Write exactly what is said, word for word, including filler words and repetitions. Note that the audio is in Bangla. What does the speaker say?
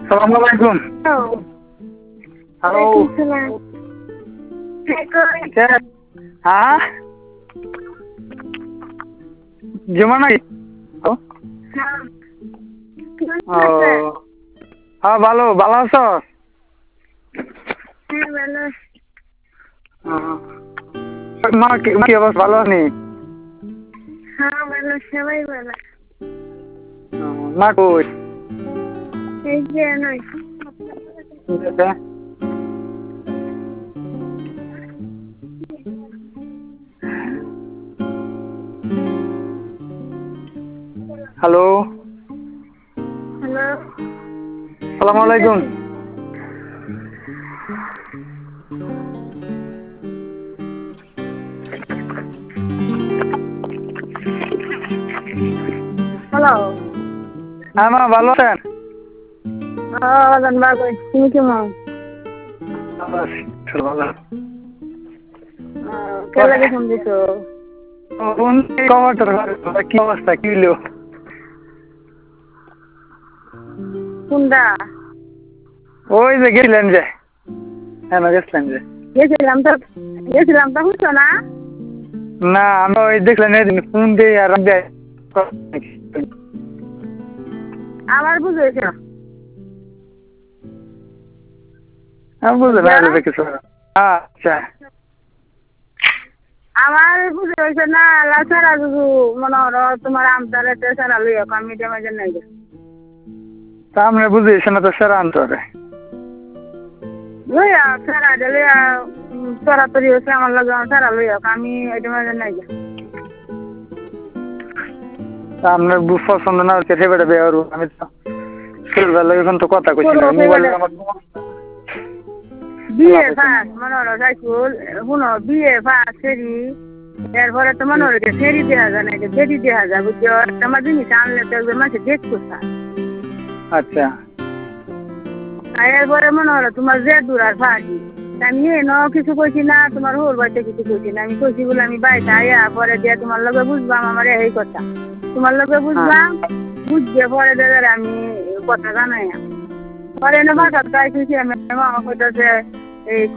Assalamualaikum. Oh. Halo. Waalaikumsalam. Cek. Hah? Gimana nih? Oh. Oh. Ah, ভালো ভালো আছো? হ্যাঁ ভালো। মা কি কি অবস্থা ভালো নেই? হ্যাঁ ভালো, সবাই ভালো। মা কই? এই যে নয়। হ্যালো। হ্যালো। আসসালামু আলাইকুম। হ্যালো। হ্যাঁ মা ভালো আছেন? হ্যাঁ ভালো, তুমি কেমন? ভালো আছি, ভালো। কে লাগে ফোন দিছো? কোন খবর কি অবস্থা কি হলো? কোনটা? ওই যে গেলেন যে হ্যাঁ গেছিলেন যে গেছিলাম তো গেছিলাম তো বুঝছো না? না আমি ওই দেখলেন ফোন দিয়ে আর আমার বুঝেছ? আমি বুঝতে পারলাম কিছু। আচ্ছা আমার বুঝে হয়েছে না লাচারা শুধু মনে হলো তোমার আমতারে তেসারা লইয়া আমি ডেমাজের নাই গে সামনে বুঝেছে না তো স্যার আনতে লইয়া সারা লইয়া সরাতরি হচ্ছে আমার লগে সারা লইয়া আমি ডেমাজের নাই গে সামনে পছন্দ না হচ্ছে সেবাটা বের আমি তো খেলবার লাগে এখন তো কথা কইছি না মোবাইল আমার বিয়ে ফাস মনে হলো সাইকুল শুনো বিয়ে ফাস ফেরি এরপরে তো মনে হলো যে ফেরি দেওয়া যায় না ফেরি দেওয়া যায় বুঝছো তোমার জিনিস আনলে তো একজন মাসে দেখছো আচ্ছা এরপরে মনে হলো তোমার যে দূর আর ফাঁকি আমি ন কিছু কইছি না তোমার হোর বাড়িতে কিছু কইছি না আমি কইছি বলে আমি বাড়িতে আয়া পরে দিয়ে তোমার লগে বুঝবাম আমার এই কথা তোমার লগে বুঝবাম বুঝছে পরে দেবে আমি কথা জানাই পরে এনে বাসার তাই খুশি আমি মামা কইতাছে এই